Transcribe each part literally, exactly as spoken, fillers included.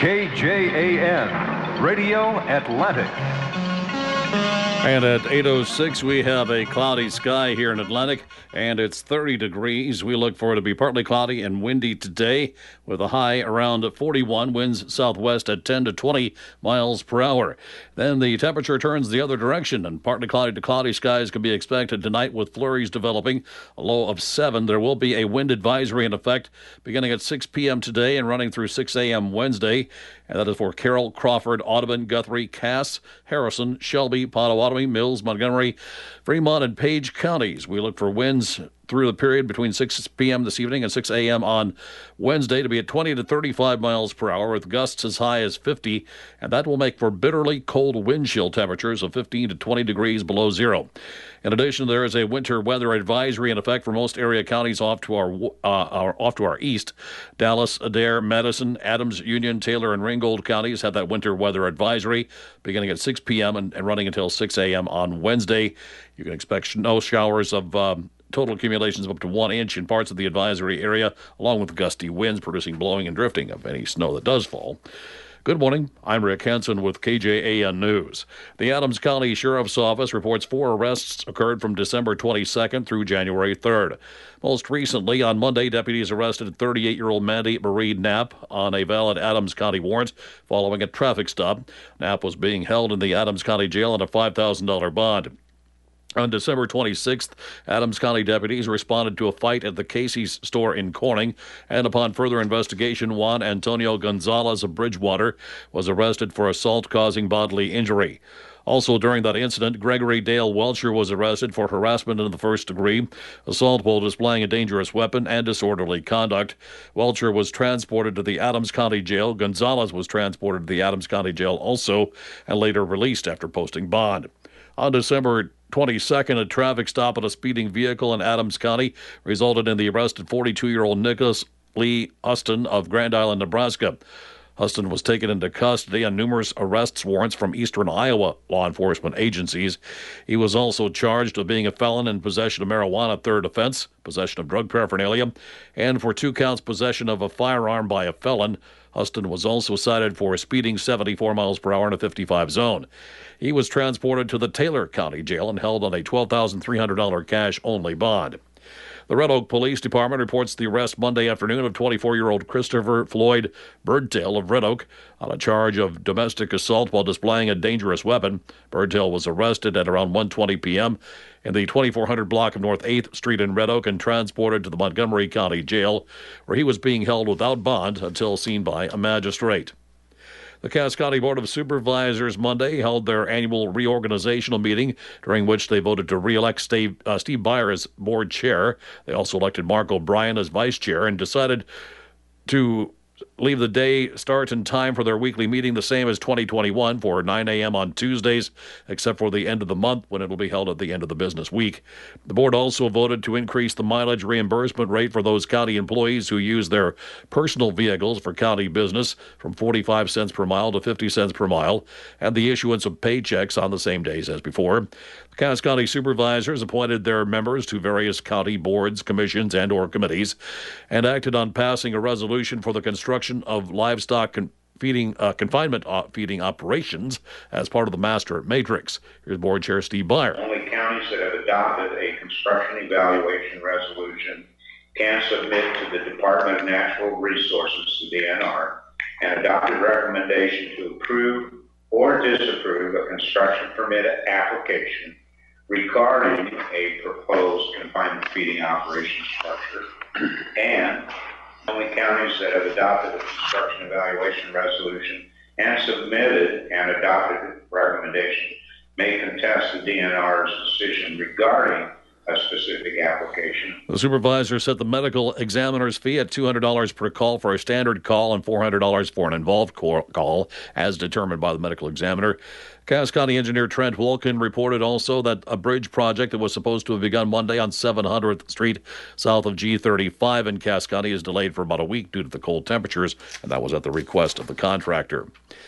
K J A N, Radio Atlantic. And at eight oh six, we have a cloudy sky here in Atlantic, and it's thirty degrees. We look for it to be partly cloudy and windy today, with a high around forty-one, winds southwest at ten to twenty miles per hour. Then the temperature turns the other direction, and partly cloudy to cloudy skies can be expected tonight with flurries developing, a low of seven. There will be a wind advisory in effect beginning at six p.m. today and running through six a.m. Wednesday. And that is for Carroll, Crawford, Audubon, Guthrie, Cass, Harrison, Shelby, Potawatomi, Mills, Montgomery, Fremont, and Page counties. We look for winds through the period between six p.m. this evening and six a.m. on Wednesday to be at twenty to thirty-five miles per hour with gusts as high as fifty, and that will make for bitterly cold wind chill temperatures of fifteen to twenty degrees below zero. In addition, there is a winter weather advisory in effect for most area counties off to our, uh, our off to our east. Dallas, Adair, Madison, Adams, Union, Taylor, and Ringgold counties have that winter weather advisory beginning at six p.m. and, and running until six a.m. on Wednesday. You can expect snow showers of um, total accumulations of up to one inch in parts of the advisory area, along with gusty winds producing blowing and drifting of any snow that does fall. Good morning. I'm Rick Henson with K J A N News. The Adams County Sheriff's Office reports four arrests occurred from December twenty-second through January third. Most recently, on Monday, deputies arrested thirty-eight-year-old Mandy Marie Knapp on a valid Adams County warrant following a traffic stop. Knapp was being held in the Adams County Jail on a five thousand dollars bond. On December twenty-sixth, Adams County deputies responded to a fight at the Casey's store in Corning, and upon further investigation, Juan Antonio Gonzalez of Bridgewater was arrested for assault causing bodily injury. Also during that incident, Gregory Dale Welcher was arrested for harassment in the first degree, assault while displaying a dangerous weapon, and disorderly conduct. Welcher was transported to the Adams County Jail. Gonzalez was transported to the Adams County Jail also, and later released after posting bond. On December twenty-second, a traffic stop at a speeding vehicle in Adams County resulted in the arrest of forty-two-year-old Nicholas Lee Huston of Grand Island, Nebraska. Huston was taken into custody on numerous arrest warrants from eastern Iowa law enforcement agencies. He was also charged with being a felon in possession of marijuana, third offense, possession of drug paraphernalia, and for two counts possession of a firearm by a felon. Huston was also cited for speeding seventy-four miles per hour in a fifty-five zone. He was transported to the Taylor County Jail and held on a twelve thousand three hundred dollars cash-only bond. The Red Oak Police Department reports the arrest Monday afternoon of twenty-four-year-old Christopher Floyd Birdtail of Red Oak on a charge of domestic assault while displaying a dangerous weapon. Birdtail was arrested at around one twenty p.m. in the twenty-four hundred block of North eighth Street in Red Oak and transported to the Montgomery County Jail, where he was being held without bond until seen by a magistrate. The Cass County Board of Supervisors Monday held their annual reorganizational meeting, during which they voted to re-elect Steve, uh, Steve Byer as board chair. They also elected Mark O'Brien as vice chair and decided to leave the day, start, and time for their weekly meeting the same as twenty twenty-one for nine a.m. on Tuesdays, except for the end of the month when it will be held at the end of the business week. The board also voted to increase the mileage reimbursement rate for those county employees who use their personal vehicles for county business from forty-five cents per mile to fifty cents per mile, and the issuance of paychecks on the same days as before. The Cass County Supervisors appointed their members to various county boards, commissions, and or committees, and acted on passing a resolution for the construction of livestock con- feeding uh, confinement uh, feeding operations as part of the master matrix. Here's Board Chair Steve Byer. Only counties that have adopted a construction evaluation resolution can submit to the Department of Natural Resources, the D N R, an adopted recommendation to approve or disapprove a construction permit application regarding a proposed confinement feeding operation structure, and only counties that have adopted a construction evaluation resolution and submitted an adopted recommendation may contest the D N R's decision regarding a specific application. The supervisor set the medical examiner's fee at two hundred dollars per call for a standard call and four hundred dollars for an involved call, as determined by the medical examiner. Cass County engineer Trent Wilkin reported also that a bridge project that was supposed to have begun Monday on seven hundredth Street south of G thirty-five in Cass County is delayed for about a week due to the cold temperatures, and that was at the request of the contractor.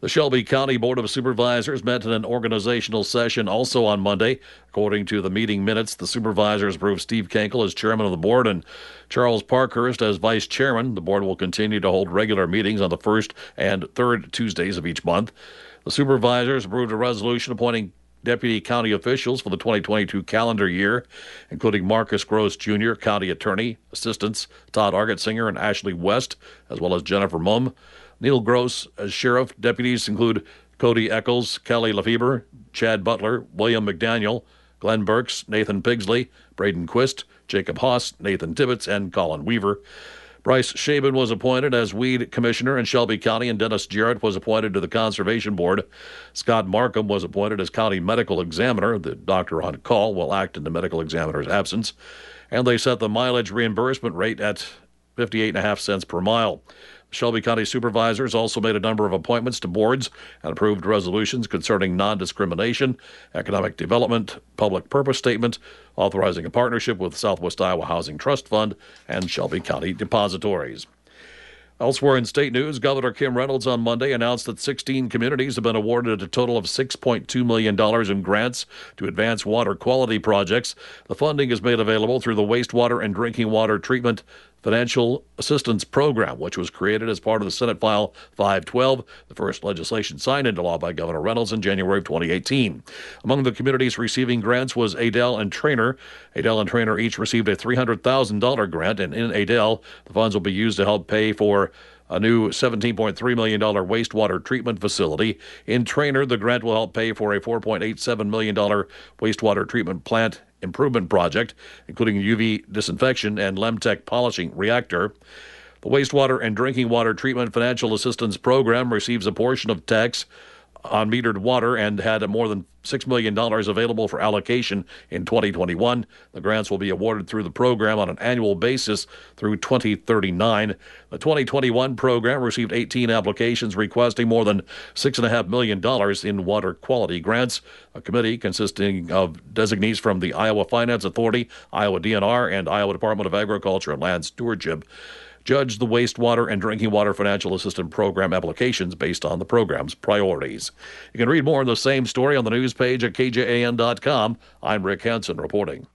The Shelby County Board of Supervisors met in an organizational session also on Monday. According to the meeting minutes, the supervisors approved Steve Kenkel as chairman of the board and Charles Parkhurst as vice chairman. The board will continue to hold regular meetings on the first and third Tuesdays of each month. The supervisors approved a resolution appointing deputy county officials for the twenty twenty-two calendar year, including Marcus Gross Junior, county attorney, assistants Todd Argetsinger and Ashley West, as well as Jennifer Mumm. Neil Gross as sheriff. Deputies include Cody Eccles, Kelly Lefebvre, Chad Butler, William McDaniel, Glenn Burks, Nathan Pigsley, Braden Quist, Jacob Haas, Nathan Tibbetts, and Colin Weaver. Bryce Shaban was appointed as weed commissioner in Shelby County, and Dennis Jarrett was appointed to the Conservation Board. Scott Markham was appointed as county medical examiner. The doctor on call will act in the medical examiner's absence. And they set the mileage reimbursement rate at fifty-eight and a half cents per mile. Shelby County supervisors also made a number of appointments to boards and approved resolutions concerning non-discrimination, economic development, public purpose statement, authorizing a partnership with Southwest Iowa Housing Trust Fund and Shelby County depositories. Elsewhere in state news, Governor Kim Reynolds on Monday announced that sixteen communities have been awarded a total of six point two million dollars in grants to advance water quality projects. The funding is made available through the Wastewater and Drinking Water Treatment Financial Assistance Program, which was created as part of the Senate File five twelve, the first legislation signed into law by Governor Reynolds in January of twenty eighteen. Among the communities receiving grants was Adel and Trainer. Adel and Trainer each received a three hundred thousand dollars grant, and in Adel, the funds will be used to help pay for a new seventeen point three million dollars wastewater treatment facility. In Trainer, the grant will help pay for a four point eight seven million dollars wastewater treatment plant improvement project, including U V disinfection and Lemtech polishing reactor. The Wastewater and Drinking Water Treatment Financial Assistance Program receives a portion of tax on metered water and had more than six million dollars available for allocation in twenty twenty-one. The grants will be awarded through the program on an annual basis through twenty thirty-nine. The twenty twenty-one program received eighteen applications requesting more than six point five million dollars in water quality grants. A committee consisting of designees from the Iowa Finance Authority, Iowa D N R, and Iowa Department of Agriculture and Land Stewardship judge the wastewater and drinking water financial assistance program applications based on the program's priorities. You can read more on the same story on the news page at K J A N dot com. I'm Rick Hansen reporting.